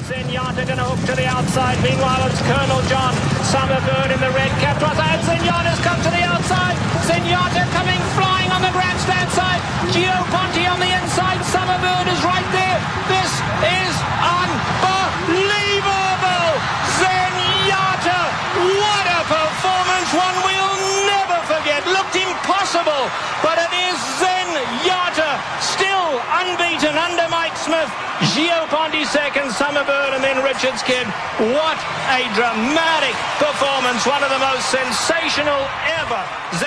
Zenyatta going to hook to the outside. Meanwhile, it's Colonel John Summerbird in the red cap. And Zenyatta's come to the outside. Zenyatta coming flying on the grandstand side. Gio Ponti on the inside. Summerbird is right there. This is unbelievable. Zenyatta, what a performance. One we'll never forget. Looked impossible, but it is Zenyatta still unbeaten under Mike Smith. Gio Ponti second, Summerbird, and then Richards Kidd. What a dramatic performance. One of the most sensational ever.